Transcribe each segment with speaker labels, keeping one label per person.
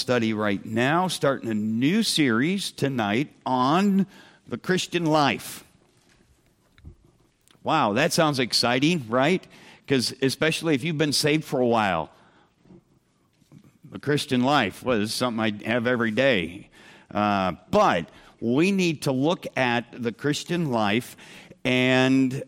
Speaker 1: study right now, starting a new series tonight on the Christian life. Wow, that sounds exciting, right? Because especially if you've been saved for a while, the Christian life was something I have every day. But we need to look at the Christian life and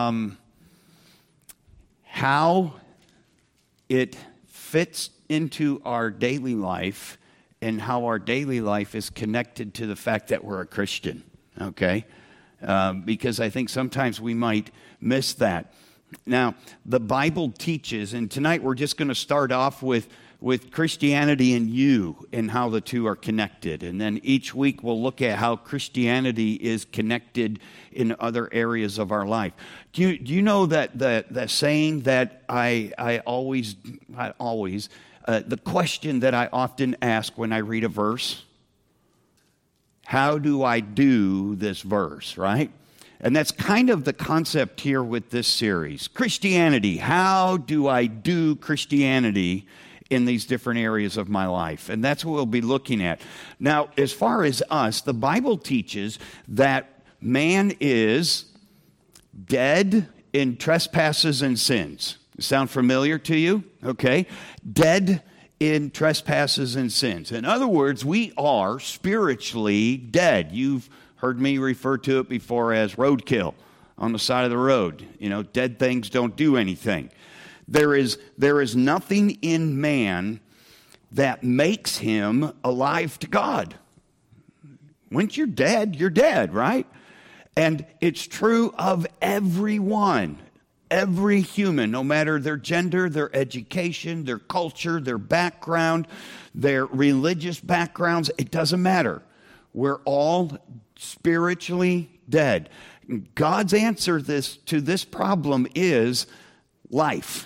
Speaker 1: how it fits into our daily life and how our daily life is connected to the fact that we're a Christian, okay? Because I think sometimes we might miss that. Now, the Bible teaches, and tonight we're just going to start off with Christianity and you and how the two are connected. And then each week we'll look at how Christianity is connected in other areas of our life. Do you know that the saying that I always the question that I often ask when I read a verse? How do I do this verse, right? And that's kind of the concept here with this series. Christianity, how do I do Christianity in these different areas of my life? And that's what we'll be looking at. Now, as far as us, the Bible teaches that man is dead in trespasses and sins. Sound familiar to you? Okay. Dead in trespasses and sins. In other words, we are spiritually dead. You've heard me refer to it before as roadkill on the side of the road. You know, dead things don't do anything. There is nothing in man that makes him alive to God. Once you're dead, right? And it's true of everyone, every human, no matter their gender, their education, their culture, their background, their religious backgrounds. It doesn't matter. We're all spiritually dead. God's answer to this problem is life.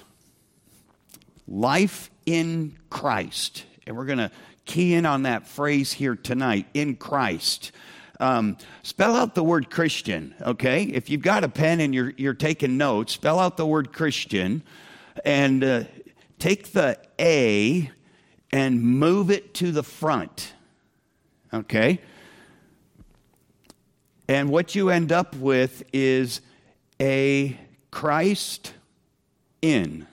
Speaker 1: Life in Christ. And we're going to key in on that phrase here tonight, in Christ. Spell out the word Christian, okay? If you've got a pen and you're taking notes, spell out the word Christian and take the A and move it to the front, okay? And what you end up with is a Christ in.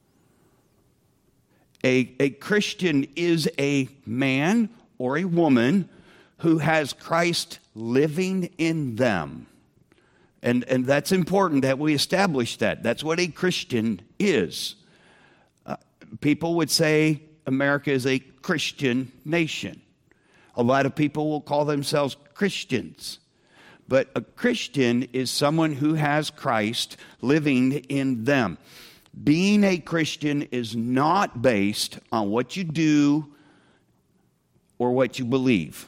Speaker 1: A Christian is a man or a woman who has Christ living in them. And that's important that we establish that. That's what a Christian is. People would say America is a Christian nation. A lot of people will call themselves Christians. But a Christian is someone who has Christ living in them. Being a Christian is not based on what you do or what you believe.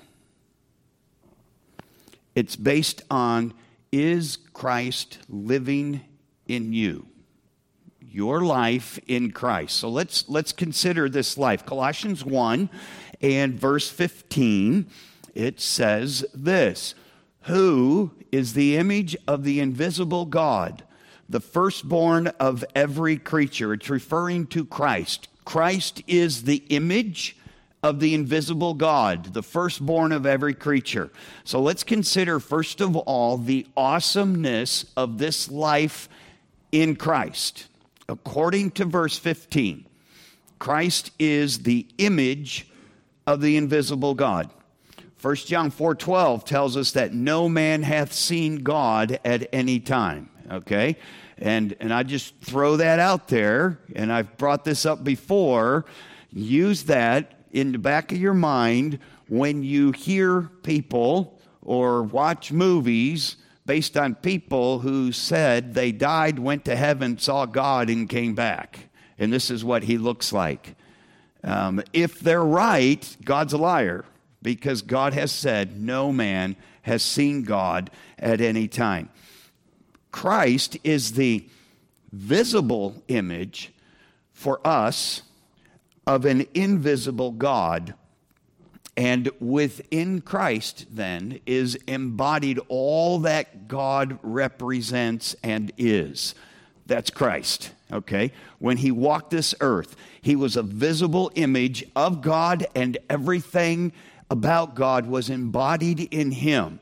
Speaker 1: It's based on, is Christ living in you? Your life in Christ. So let's consider this life. Colossians 1 and verse 15, it says this: who is the image of the invisible God, the firstborn of every creature. It's referring to Christ. Christ is the image of the invisible God, the firstborn of every creature. So let's consider, first of all, the awesomeness of this life in Christ. According to verse 15, Christ is the image of the invisible God. 1 John 4:12 tells us that no man hath seen God at any time. Okay? And I just throw that out there, and I've brought this up before. Use that in the back of your mind when you hear people or watch movies based on people who said they died, went to heaven, saw God, and came back. And this is what he looks like. If they're right, God's a liar, because God has said no man has seen God at any time. Christ is the visible image for us of an invisible God. And within Christ, then, is embodied all that God represents and is. That's Christ, okay? When he walked this earth, he was a visible image of God, and everything about God was embodied in him.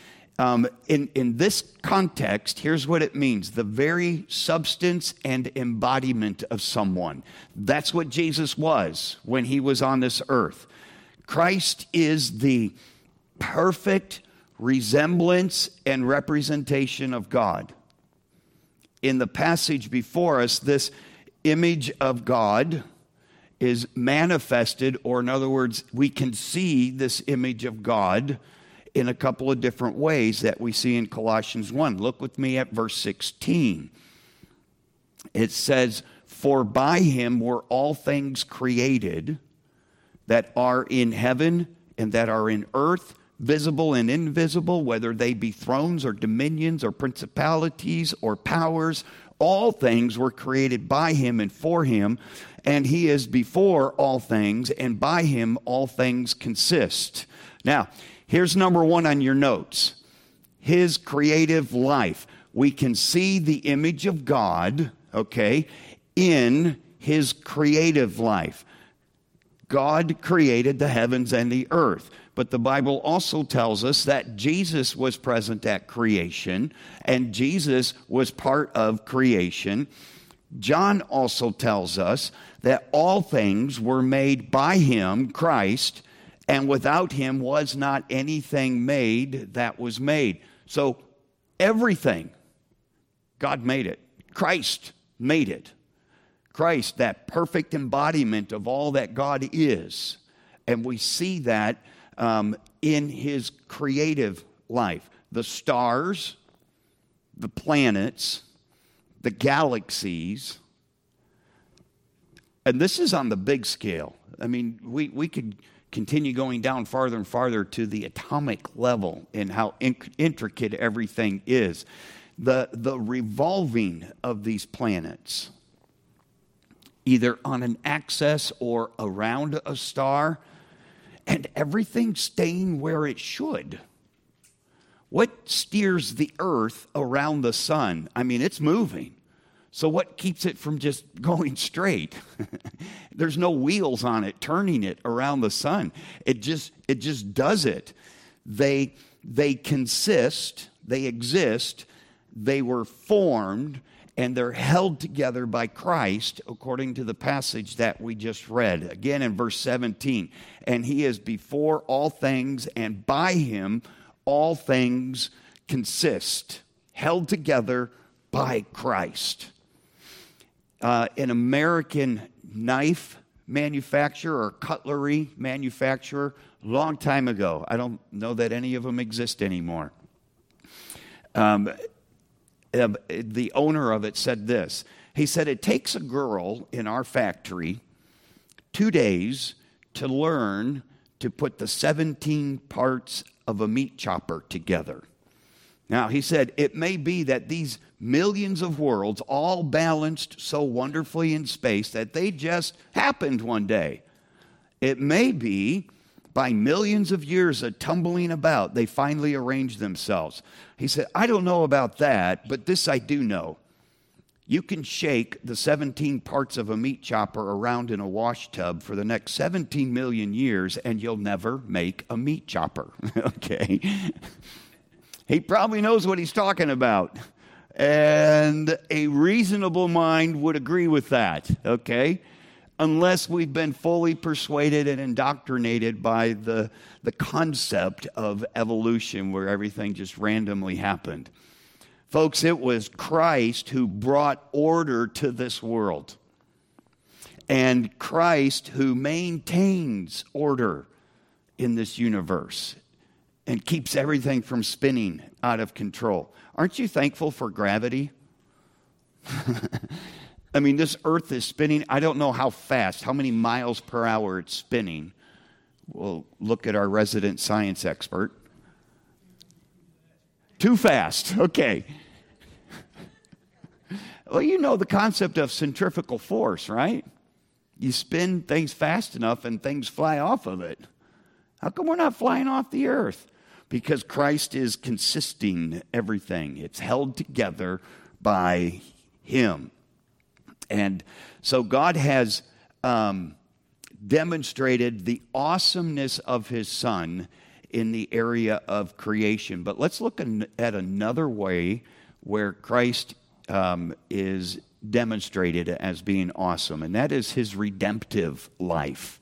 Speaker 1: In this context, here's what it means: the very substance and embodiment of someone. That's what Jesus was when he was on this earth. Christ is the perfect resemblance and representation of God. In the passage before us, this image of God is manifested, or in other words, we can see this image of God in a couple of different ways that we see in Colossians 1. Look with me at verse 16. It says, "For by him were all things created that are in heaven and that are in earth, visible and invisible, whether they be thrones or dominions or principalities or powers. All things were created by him and for him, and he is before all things, and by him all things consist." Now, here's number one on your notes: his creative life. We can see the image of God, okay, in his creative life. God created the heavens and the earth. But the Bible also tells us that Jesus was present at creation, and Jesus was part of creation. John also tells us that all things were made by him, Christ, and without him was not anything made that was made. So everything, God made it. Christ made it. Christ, that perfect embodiment of all that God is. And we see that in his creative life. The stars, the planets, the galaxies. And this is on the big scale. I mean, we could continue going down farther and farther to the atomic level in how intricate everything is. The revolving of these planets, either on an axis or around a star, and everything staying where it should. What steers the earth around the sun? I mean, it's moving. So what keeps it from just going straight? There's no wheels on it turning it around the sun. It just does it. They consist, they exist, they were formed, and they're held together by Christ, according to the passage that we just read. Again in verse 17, "And he is before all things, and by him all things consist." Held together by Christ. An American knife manufacturer or cutlery manufacturer, long time ago, I don't know that any of them exist anymore, the owner of it said this. He said, "It takes a girl in our factory 2 days to learn to put the 17 parts of a meat chopper together." Now, he said, it may be that these millions of worlds all balanced so wonderfully in space that they just happened one day. It may be by millions of years of tumbling about, they finally arranged themselves. He said, I don't know about that, but this I do know. You can shake the 17 parts of a meat chopper around in a wash tub for the next 17 million years, and you'll never make a meat chopper. Okay? He probably knows what he's talking about. And a reasonable mind would agree with that, okay? Unless we've been fully persuaded and indoctrinated by the concept of evolution where everything just randomly happened. Folks, it was Christ who brought order to this world. And Christ who maintains order in this universe and keeps everything from spinning out of control. Aren't you thankful for gravity? I mean, this earth is spinning. I don't know how fast, how many miles per hour it's spinning. We'll look at our resident science expert. Too fast. Okay. Well, you know the concept of centrifugal force, right? You spin things fast enough and things fly off of it. How come we're not flying off the earth? Because Christ is consisting everything. It's held together by him. And so God has demonstrated the awesomeness of his Son in the area of creation. But let's look at another way where Christ is demonstrated as being awesome, and that is his redemptive life.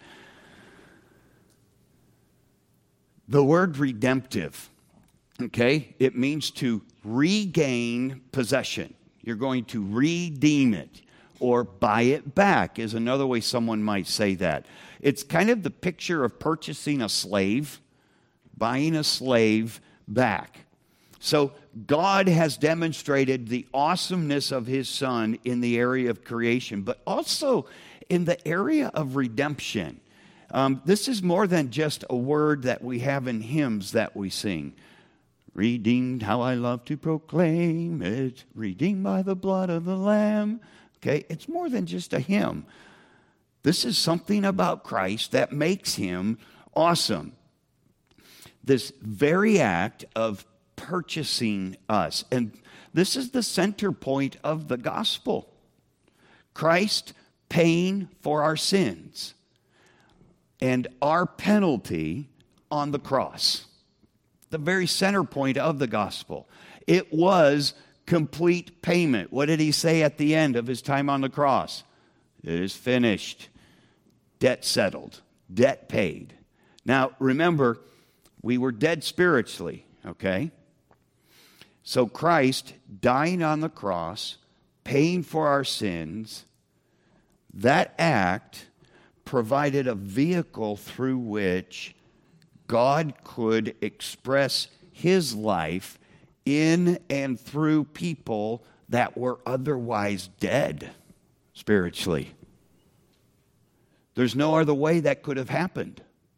Speaker 1: The word redemptive, okay, it means to regain possession. You're going to redeem it, or buy it back is another way someone might say that. It's kind of the picture of purchasing a slave, buying a slave back. So God has demonstrated the awesomeness of his Son in the area of creation, but also in the area of redemption. This is more than just a word that we have in hymns that we sing. Redeemed, how I love to proclaim it, redeemed by the blood of the Lamb. Okay, it's more than just a hymn. This is something about Christ that makes him awesome. This very act of purchasing us. And this is the center point of the gospel. Christ paying for our sins and our penalty on the cross. The very center point of the gospel. It was complete payment. What did he say at the end of his time on the cross? It is finished. Debt settled. Debt paid. Now, remember, we were dead spiritually, okay? So Christ dying on the cross, paying for our sins, that act provided a vehicle through which God could express his life in and through people that were otherwise dead spiritually. There's no other way that could have happened.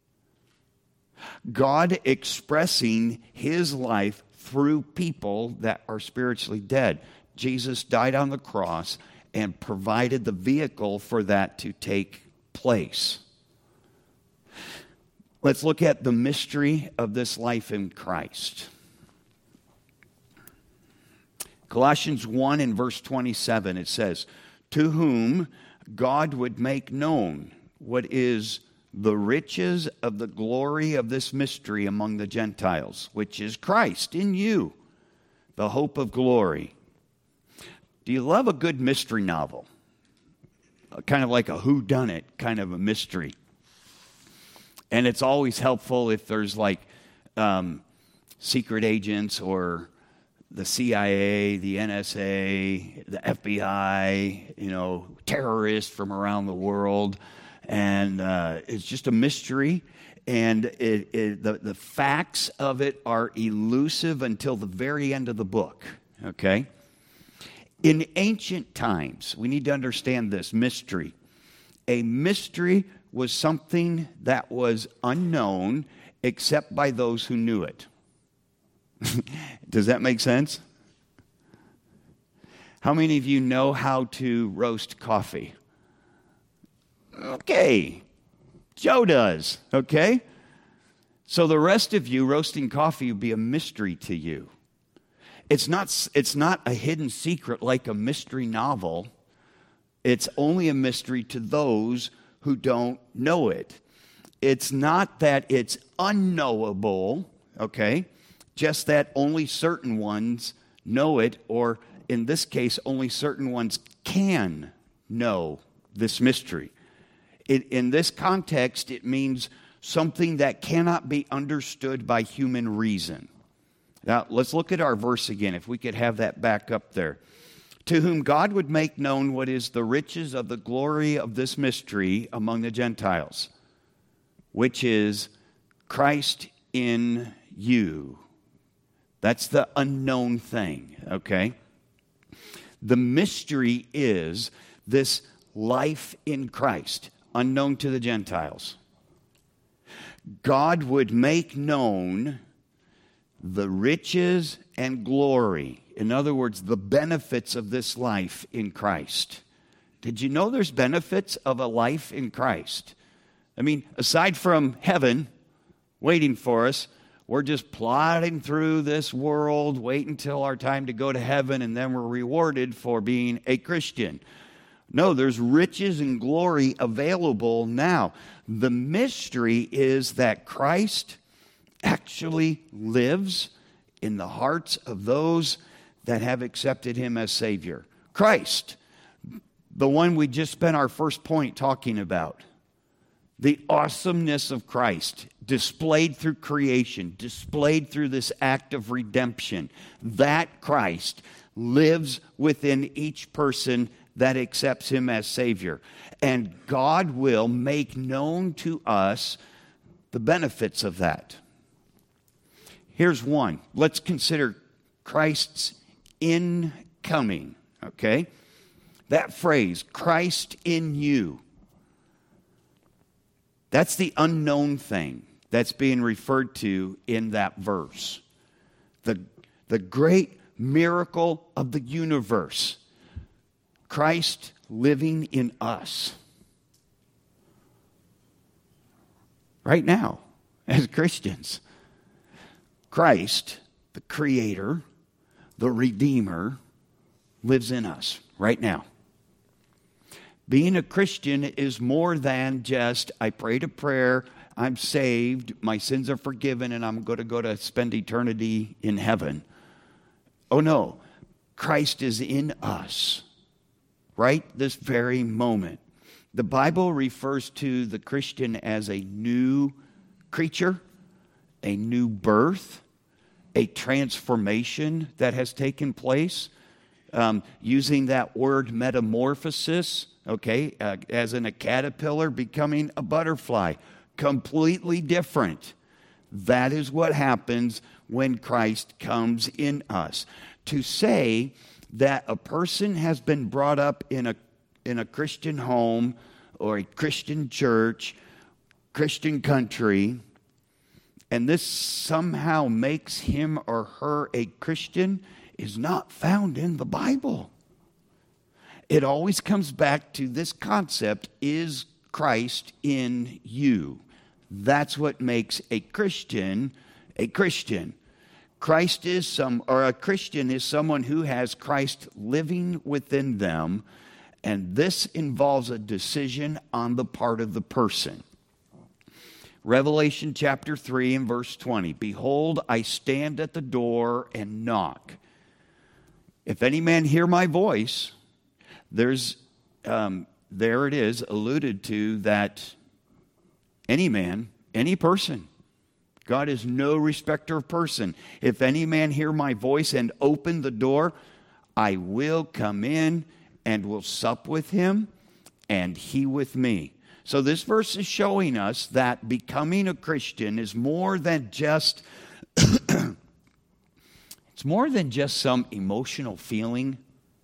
Speaker 1: God expressing his life through people that are spiritually dead. Jesus died on the cross and provided the vehicle for that to take place. Let's look at the mystery of this life in Christ. Colossians 1 and verse 27, it says, to whom God would make known what is the riches of the glory of this mystery among the Gentiles, which is Christ in you, the hope of glory. Do you love a good mystery novel? Kind of like a whodunit kind of a mystery. And it's always helpful if there's like secret agents or the CIA, the NSA, the FBI, terrorists from around the world. And it's just a mystery. And the facts of it are elusive until the very end of the book. Okay? In ancient times, we need to understand this mystery. A mystery was something that was unknown except by those who knew it. Does that make sense? How many of you know how to roast coffee? Okay. Joe does. Okay? So the rest of you, roasting coffee would be a mystery to you. It's not a hidden secret like a mystery novel. It's only a mystery to those who don't know it. It's not that it's unknowable, okay? Just that only certain ones know it, or in this case, only certain ones can know this mystery. In this context, it means something that cannot be understood by human reason. Now, let's look at our verse again, if we could have that back up there. To whom God would make known what is the riches of the glory of this mystery among the Gentiles, which is Christ in you. That's the unknown thing, okay? The mystery is this life in Christ, unknown to the Gentiles. God would make known the riches and glory. In other words, the benefits of this life in Christ. Did you know there's benefits of a life in Christ? I mean, aside from heaven waiting for us, we're just plodding through this world, wait until our time to go to heaven, and then we're rewarded for being a Christian. No, there's riches and glory available now. The mystery is that Christ actually lives in the hearts of those that have accepted him as Savior. Christ, the one we just spent our first point talking about. The awesomeness of Christ, displayed through creation, displayed through this act of redemption. That Christ lives within each person that accepts him as Savior. And God will make known to us the benefits of that. Here's one. Let's consider Christ's incoming, okay? That phrase, Christ in you. That's the unknown thing that's being referred to in that verse. The great miracle of the universe. Christ living in us. Right now, as Christians. Christ, the Creator, the Redeemer, lives in us right now. Being a Christian is more than just, I prayed a prayer, I'm saved, my sins are forgiven, and I'm going to go to spend eternity in heaven. Oh no, Christ is in us right this very moment. The Bible refers to the Christian as a new creature, a new birth, a transformation that has taken place. Using that word metamorphosis, okay, as in a caterpillar becoming a butterfly. Completely different. That is what happens when Christ comes in us. To say that a person has been brought up in a Christian home or a Christian church, Christian country, and this somehow makes him or her a Christian is not found in the Bible. It always comes back to this concept, is Christ in you? That's what makes a Christian a Christian. A Christian is someone who has Christ living within them, and this involves a decision on the part of the person. Revelation chapter 3 and verse 20. Behold, I stand at the door and knock. If any man hear my voice, there it is, alluded to that any man, any person, God is no respecter of person. If any man hear my voice and open the door, I will come in and will sup with him and he with me. So this verse is showing us that becoming a Christian is more than just it's more than just some emotional feeling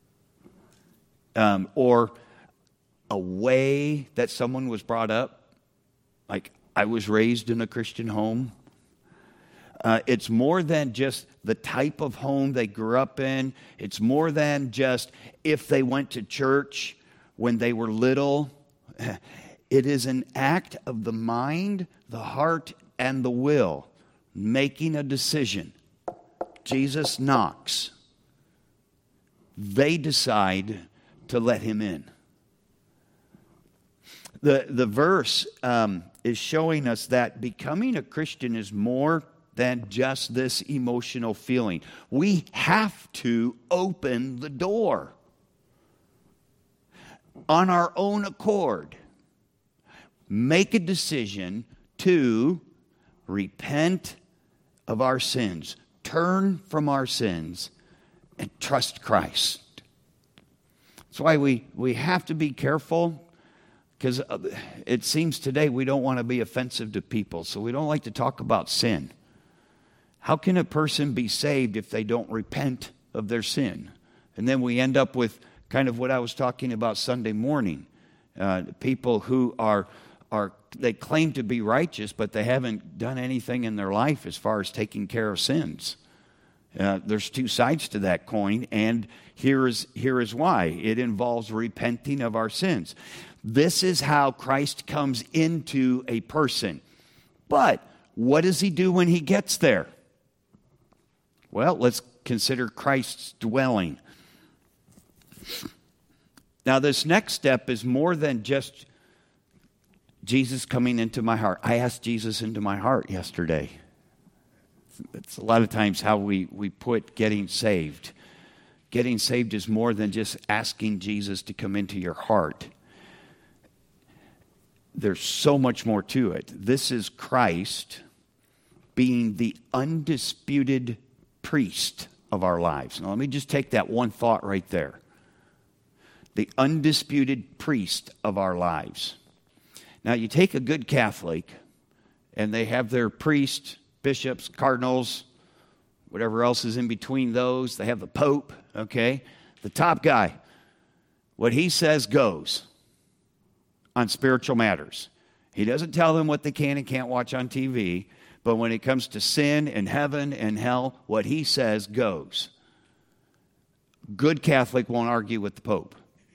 Speaker 1: or a way that someone was brought up. Like, I was raised in a Christian home. It's more than just the type of home they grew up in. It's more than just if they went to church when they were little. It is an act of the mind, the heart, and the will, making a decision. Jesus knocks. They decide to let him in. The verse is showing us that becoming a Christian is more than just this emotional feeling. We have to open the door on our own accord. Make a decision to repent of our sins, turn from our sins, and trust Christ. That's why we have to be careful, because it seems today we don't want to be offensive to people, so we don't like to talk about sin. How can a person be saved if they don't repent of their sin? And then we end up with kind of what I was talking about Sunday morning. People who they claim to be righteous, but they haven't done anything in their life as far as taking care of sins. There's two sides to that coin, and here is why. It involves repenting of our sins. This is how Christ comes into a person. But what does he do when he gets there? Well, let's consider Christ's dwelling. Now, this next step is more than just Jesus coming into my heart. I asked Jesus into my heart yesterday. It's a lot of times how we put getting saved. Getting saved is more than just asking Jesus to come into your heart. There's so much more to it. This is Christ being the undisputed priest of our lives. Now, let me just take that one thought right there. The undisputed priest of our lives. Now, you take a good Catholic, and they have their priests, bishops, cardinals, whatever else is in between those. They have the Pope, okay? The top guy. What he says goes on spiritual matters. He doesn't tell them what they can and can't watch on TV, but when it comes to sin and heaven and hell, what he says goes. Good Catholic won't argue with the Pope.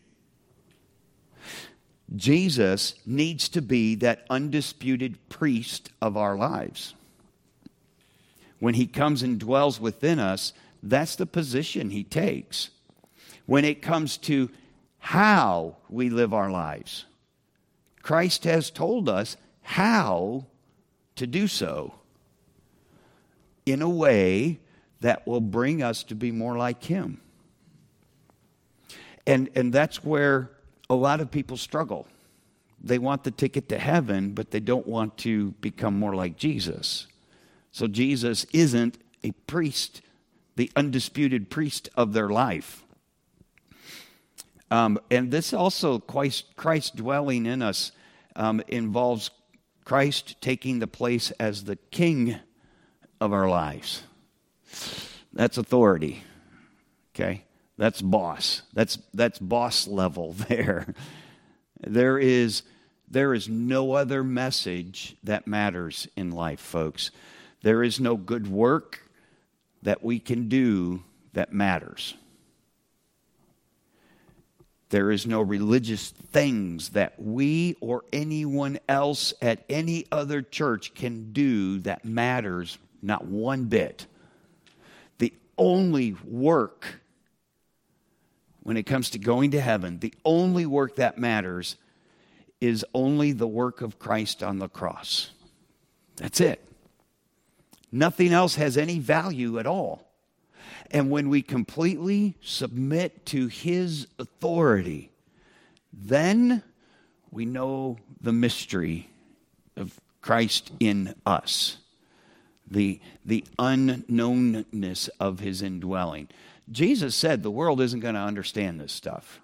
Speaker 1: Jesus needs to be that undisputed priest of our lives. When he comes and dwells within us, that's the position he takes. When it comes to how we live our lives, Christ has told us how to do so in a way that will bring us to be more like him. And that's where a lot of people struggle. They want the ticket to heaven, but they don't want to become more like Jesus. So Jesus isn't a priest, the undisputed priest of their life. And this also, Christ dwelling in us, involves Christ taking the place as the king of our lives. That's authority. Okay? That's boss. That's boss level there. There is no other message that matters in life, folks. There is no good work that we can do that matters. There is no religious things that we or anyone else at any other church can do that matters, not one bit. The only work, when it comes to going to heaven, the only work that matters is only the work of Christ on the cross. That's it. Nothing else has any value at all. And when we completely submit to his authority, then we know the mystery of Christ in us, the unknownness of his indwelling. Jesus said the world isn't going to understand this stuff.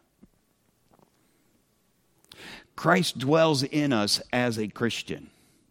Speaker 1: Christ dwells in us as a Christian.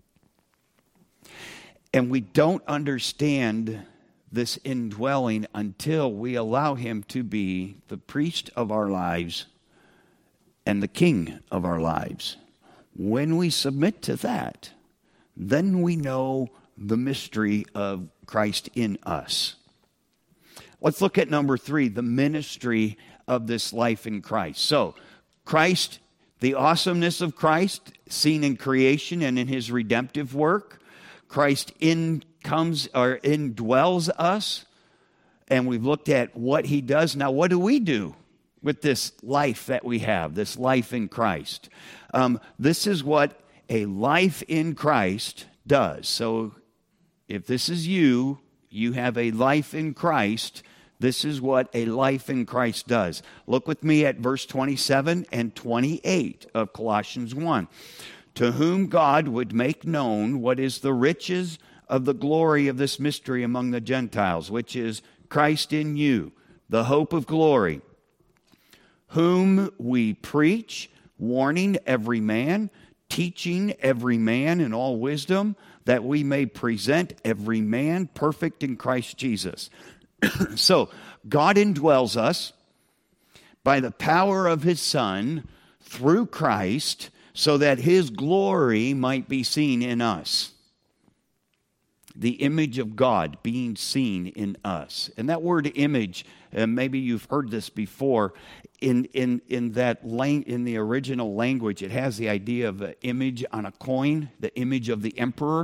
Speaker 1: And we don't understand this indwelling until we allow him to be the priest of our lives and the king of our lives. When we submit to that, then we know the mystery of Christ in us. Let's look at number 3, the ministry of this life in Christ. So, Christ, the awesomeness of Christ, seen in creation and in his redemptive work. Christ indwells us, and we've looked at what he does. Now, what do we do with this life that we have, this life in Christ? This is what a life in Christ does. So, if this is you have a life in Christ. This is what a life in Christ does. Look with me at verse 27 and 28 of Colossians 1. To whom God would make known what is the riches of the glory of this mystery among the Gentiles, which is Christ in you, the hope of glory, whom we preach, warning every man, teaching every man in all wisdom, that we may present every man perfect in Christ Jesus. So, God indwells us by the power of his Son through Christ, so that his glory might be seen in us. The image of God being seen in us. And that word image, maybe you've heard this before, in the original language, it has the idea of an image on a coin, the image of the emperor.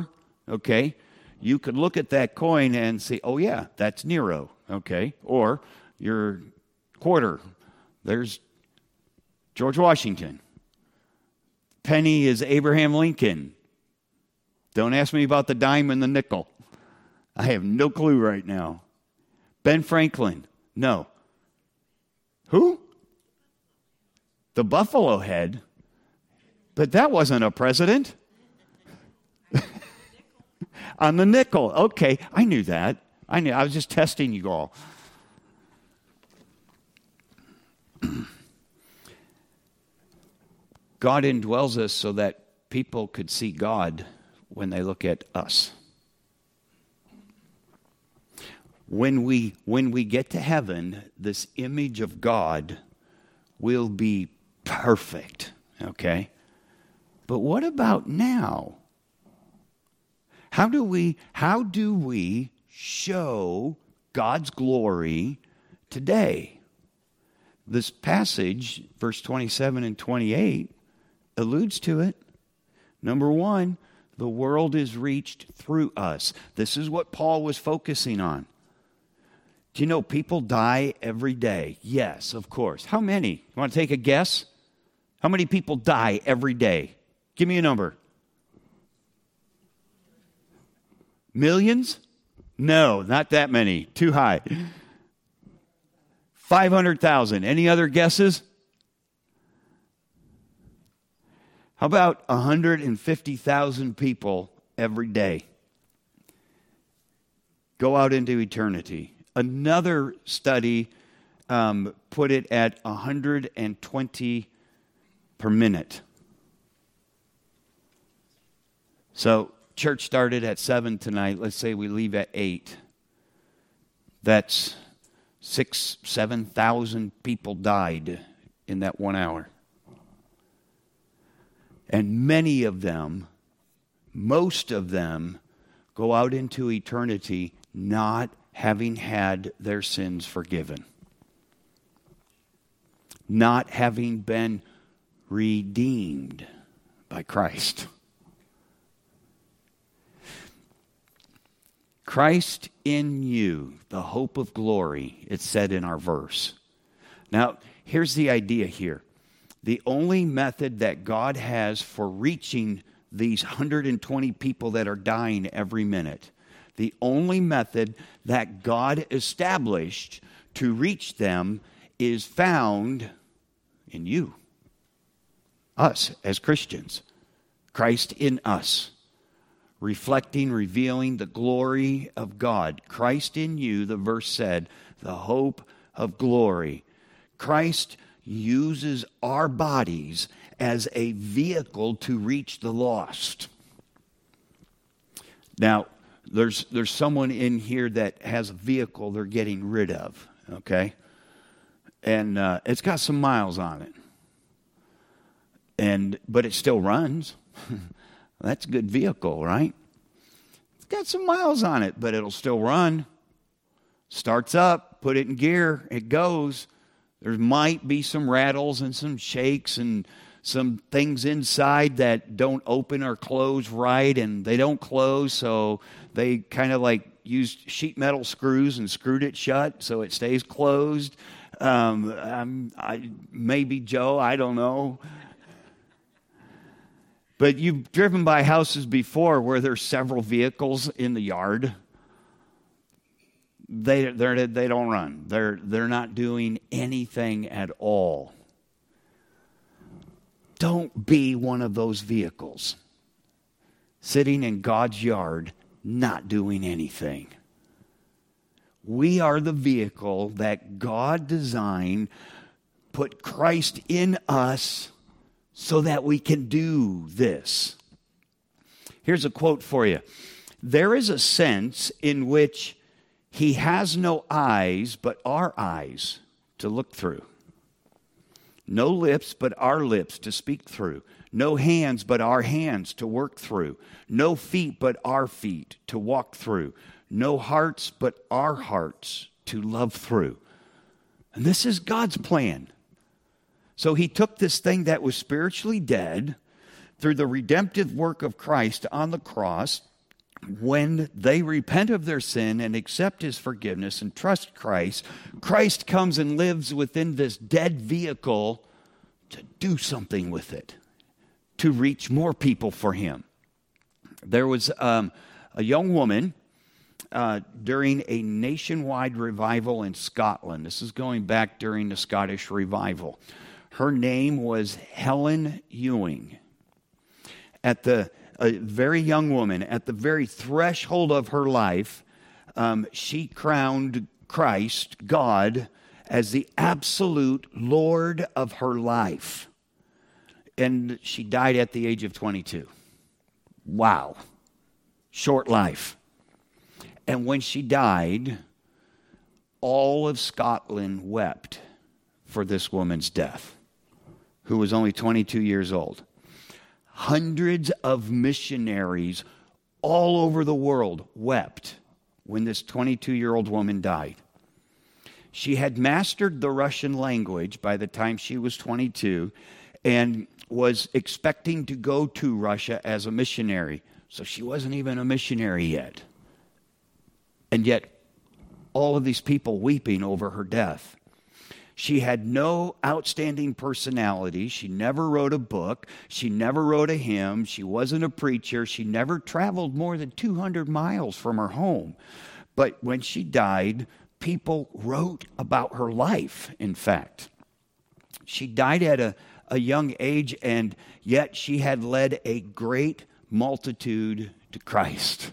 Speaker 1: okay, you could look at that coin and say, oh yeah, that's Nero, okay? Or your quarter, there's George Washington. Penny is Abraham Lincoln. Don't ask me about the dime and the nickel. I have no clue right now. Ben Franklin. No. Who? The buffalo head. But that wasn't a president. On the nickel. Okay, I knew that. I was just testing you all. God indwells us so that people could see God when they look at us. When we get to heaven, this image of God will be perfect, okay? But what about now? How do we show God's glory today? This passage, verse 27 and 28, alludes to it. Number one, the world is reached through us. This is what Paul was focusing on. Do you know people die every day? Yes, of course. How many? You want to take a guess? How many people die every day? Give me a number. Millions? No, not that many. Too high. 500,000. Any other guesses? How about 150,000 people every day go out into eternity? Another study put it at 120 per minute. So church started at 7 tonight. Let's say we leave at 8. That's 7,000 people died in that 1 hour. And many of them, most of them, go out into eternity not having had their sins forgiven. Not having been redeemed by Christ. Christ in you, the hope of glory, it's said in our verse. Now, here's the idea here. The only method that God has for reaching these 120 people that are dying every minute, the only method that God established to reach them is found in you, us as Christians, Christ in us, reflecting, revealing the glory of God. Christ in you, the verse said, the hope of glory. Christ uses our bodies as a vehicle to reach the lost. Now, there's someone in here that has a vehicle they're getting rid of, okay? And it's got some miles on it. But it still runs. That's a good vehicle, right? It's got some miles on it, but it'll still run. Starts up, put it in gear, it goes. There might be some rattles and some shakes and some things inside that don't open or close right, and they don't close, so they kind of like used sheet metal screws and screwed it shut so it stays closed. Maybe Joe, I don't know. But you've driven by houses before where there's several vehicles in the yard. They don't run. They're not doing anything at all. Don't be one of those vehicles sitting in God's yard not doing anything. We are the vehicle that God designed, put Christ in us so that we can do this. Here's a quote for you. There is a sense in which He has no eyes but our eyes to look through. No lips but our lips to speak through. No hands but our hands to work through. No feet but our feet to walk through. No hearts but our hearts to love through. And this is God's plan. So He took this thing that was spiritually dead through the redemptive work of Christ on the cross, when they repent of their sin and accept his forgiveness and trust Christ, Christ comes and lives within this dead vehicle to do something with it, to reach more people for him. There was a young woman during a nationwide revival in Scotland. This is going back during the Scottish revival. Her name was Helen Ewing. A very young woman, at the very threshold of her life, she crowned Christ, God, as the absolute Lord of her life. And she died at the age of 22. Wow. Short life. And when she died, all of Scotland wept for this woman's death, who was only 22 years old. Hundreds of missionaries all over the world wept when this 22-year-old woman died. She had mastered the Russian language by the time she was 22 and was expecting to go to Russia as a missionary. So she wasn't even a missionary yet. And yet, all of these people weeping over her death. She had no outstanding personality. She never wrote a book. She never wrote a hymn. She wasn't a preacher. She never traveled more than 200 miles from her home. But when she died, people wrote about her life, in fact. She died at a young age, and yet she had led a great multitude to Christ.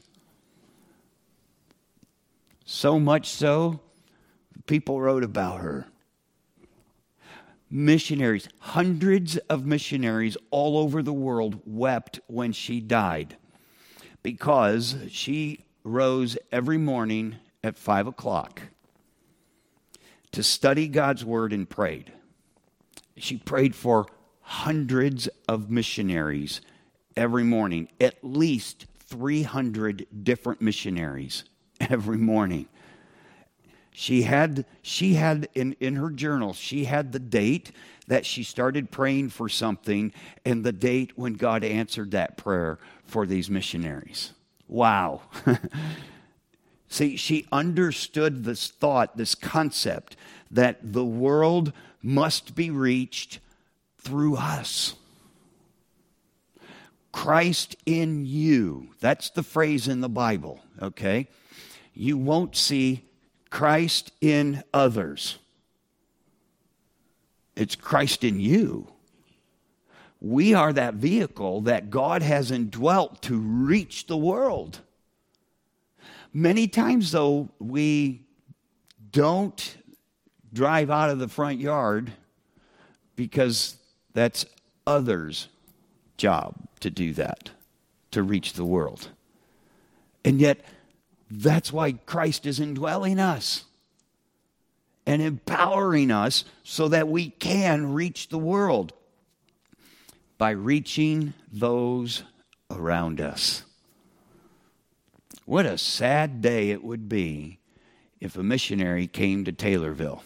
Speaker 1: So much so, people wrote about her. Missionaries, hundreds of missionaries all over the world wept when she died because she rose every morning at 5 o'clock to study God's word and prayed. She prayed for hundreds of missionaries every morning, at least 300 different missionaries every morning. She had in her journal, she had the date that she started praying for something and the date when God answered that prayer for these missionaries. Wow. See, she understood this thought, this concept, that the world must be reached through us. Christ in you. That's the phrase in the Bible, okay? You won't see Christ in others. It's Christ in you. We are that vehicle that God has indwelt to reach the world. Many times, though, we don't drive out of the front yard because that's others' job to do that, to reach the world. And yet, that's why Christ is indwelling us and empowering us so that we can reach the world by reaching those around us. What a sad day it would be if a missionary came to Taylorville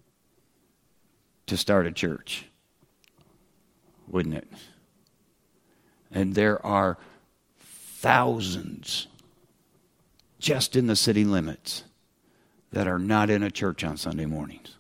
Speaker 1: to start a church, wouldn't it? And there are thousands just in the city limits that are not in a church on Sunday mornings.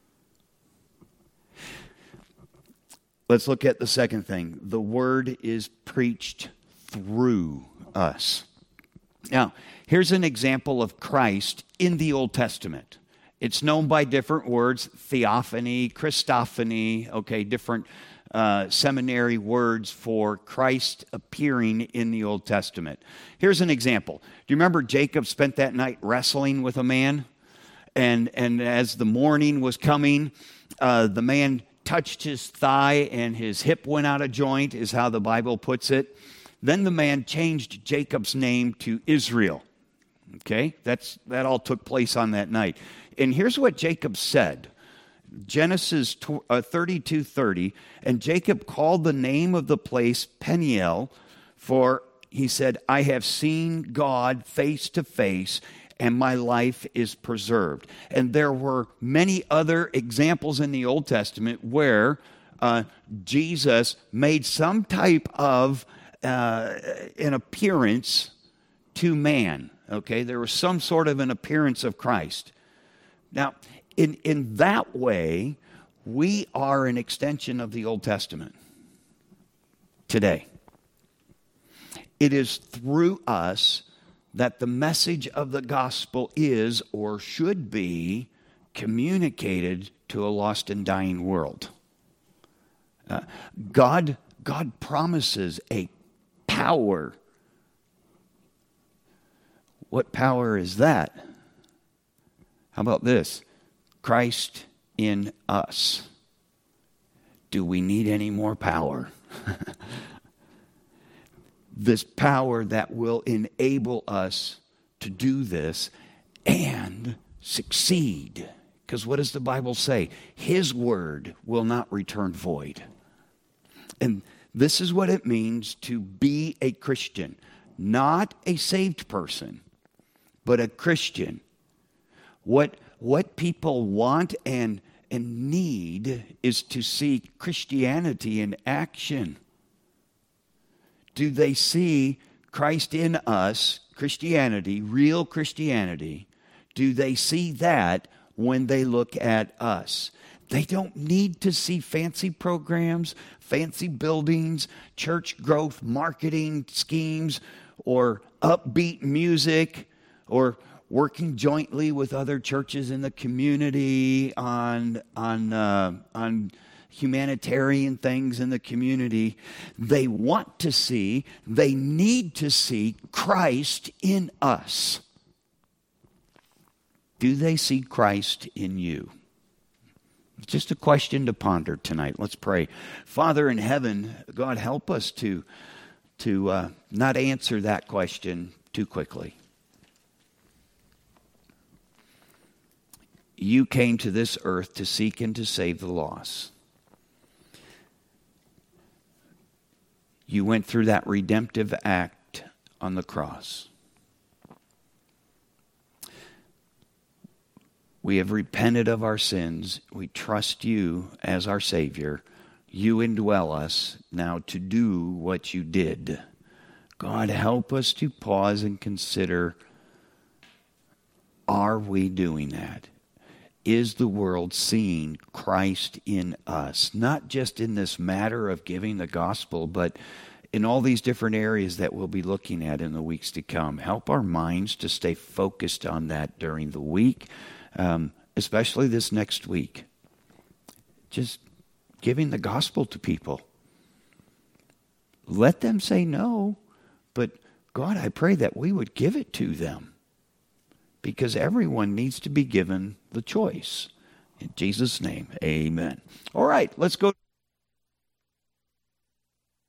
Speaker 1: Let's look at the second thing. The word is preached through us. Now, here's an example of Christ in the Old Testament. It's known by different words, theophany, Christophany, different seminary words for Christ appearing in the Old Testament. Here's an example. Do you remember Jacob spent that night wrestling with a man? And as the morning was coming, the man touched his thigh and his hip went out of joint, is how the Bible puts it. Then the man changed Jacob's name to Israel. Okay? That all took place on that night. And here's what Jacob said. Genesis 32:30, and Jacob called the name of the place Peniel, for he said, I have seen God face to face, and my life is preserved. And there were many other examples in the Old Testament where Jesus made some type of an appearance to man. Okay, there was some sort of an appearance of Christ. Now, in that way, we are an extension of the Old Testament today. It is through us that the message of the gospel is or should be communicated to a lost and dying world. God promises a power. What power is that? How about this? Christ in us. Do we need any more power? This power that will enable us to do this and succeed. Because what does the Bible say? His word will not return void. And this is what it means to be a Christian. Not a saved person, but a Christian. What people want and need is to see Christianity in action. Do they see Christ in us, Christianity, real Christianity? Do they see that when they look at us? They don't need to see fancy programs, fancy buildings, church growth marketing schemes, or upbeat music, or working jointly with other churches in the community on humanitarian things in the community. They want to see, they need to see Christ in us. Do they see Christ in you? Just a question to ponder tonight. Let's pray. Father in heaven, God, help us to not answer that question too quickly. You came to this earth to seek and to save the lost. You went through that redemptive act on the cross. We have repented of our sins. We trust you as our Savior. You indwell us now to do what you did. God, help us to pause and consider, are we doing that? Is the world seeing Christ in us? Not just in this matter of giving the gospel, but in all these different areas that we'll be looking at in the weeks to come. Help our minds to stay focused on that during the week, especially this next week. Just giving the gospel to people. Let them say no, but God, I pray that we would give it to them. Because everyone needs to be given the choice. In Jesus' name, amen. All right, let's go.